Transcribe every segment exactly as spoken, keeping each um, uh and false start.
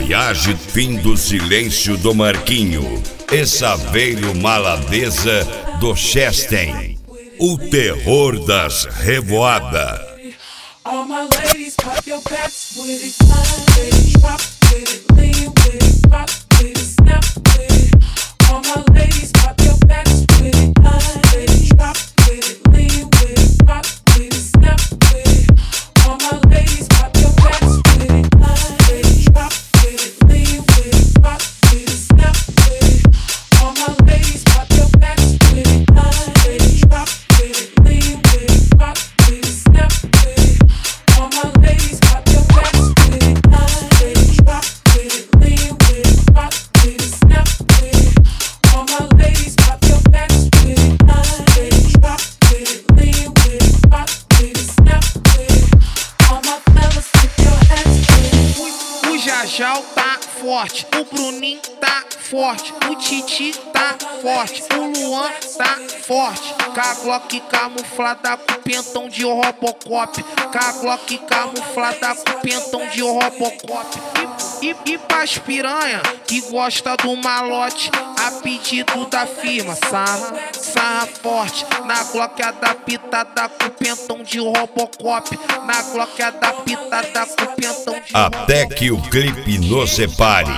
Viagem fim do silêncio do Marquinho e Saveiro Maladeza do Chesten. O terror das revoadas. All my ladies, pop your backs with it, with it, drop with it, lean with it, rock with it, snap with it. All my ladies, pop your backs with it, with it, drop with it, lean with it, rock with it, snap with it. All my ladies, pop your backs with it, with it, drop with it, lean with it, rock with it, snap with it. All my ladies, pop your backs with it, with it, drop with it, lean with it, rock with it, snap with it. All my ladies, pop your backs with it, with it, drop with it, lean with it, rock with it, snap with it. All my ladies, pop your backs with it, with it, drop with it, lean with it, rock with it, snap with it. All my fellas, put your hands with it. O Jajal tá forte, o Bruninho tá forte, o Titi tá forte, o Luan tá forte. Com a Glock camuflada com pentão de Robocop, com a Glock camuflada com pentão de Robocop. E, e, e pras piranha que gosta do malote, a pedido da firma, sarra, sarra forte. Na Glock adaptada com pentão de Robocop, na Glock adaptada com pentão de Robocop. Até que o clipe nos separe.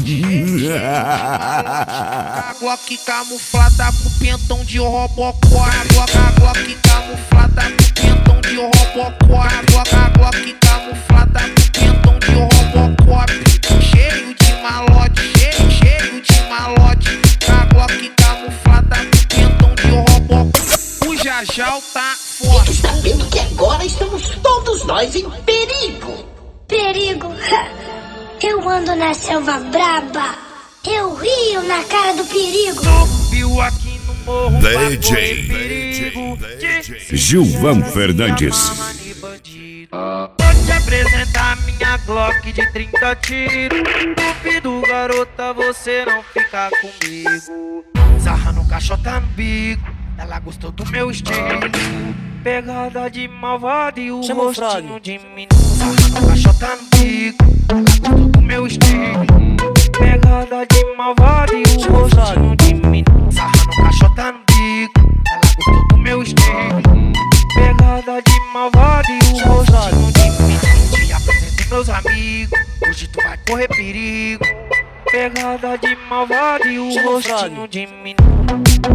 A Glock camuflada com pentão de Robocop, a Glock, a Glock camuflada com pentão de Robocop, a Glock, a Glock camuflada com pentão de Robocop. Cheio de malote, cheio, cheio de malote. A Glock camuflada com pentão de Robocop. O Jajal tá forte. Fique sabendo que agora estamos todos nós em perigo. Perigo? Eu ando na selva braba. Eu rio na cara do perigo. Subiu aqui no morro D J Gilvan Fernandes. Vou te apresentar minha Glock de trinta tiros. Duvido, garota, você não ficar comigo. Sarra no caixota no bico, ela gostou do meu estilo. Pegada de malvado e o Chama rostinho de menino. Sarra no caixota no bico, ela gostou do meu estilo. Pegada de malvado e o rostinho de menino. Sarra no caixota no bico, ela gostou do meu estilo. Pegada de malvado e o rostinho de menino. Te apresentei meus amigos, hoje tu vai correr perigo. Pegada de malvado e o Chama rostinho de menino.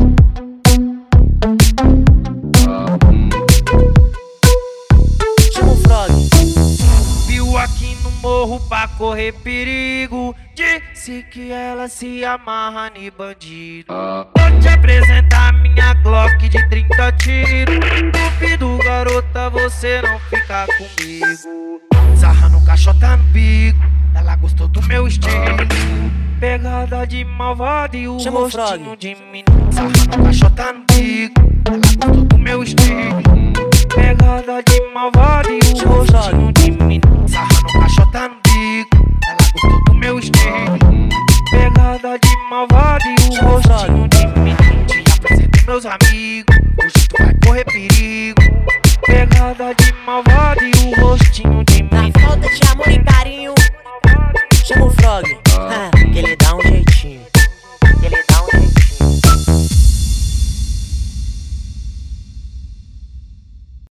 Chama o Frog. Viu aqui no morro pra correr perigo. Disse que ela se amarra em bandido. Vou te apresentar minha Glock de trinta tiros. Duvido, garota, você não ficar comigo. Sarra no caixota no bico, ela gostou do meu estilo. Pegada de malvado e o Chama o rostinho Frog. de menino. Sarra no caixota no bico, ela gostou do meu estilo. Pegada de malvado e o Chama o Frog. rostinho de menino. Sarra no caixota no bico, ela gostou do meu estilo. Pegada de malvado e o Chama o Frog. rostinho de menino. Te apresentei meus amigos, hoje tu vai correr perigo. Pegada de malvado e o rostinho de Na menino. falta de amor e carinho, chama o Frog. Ah.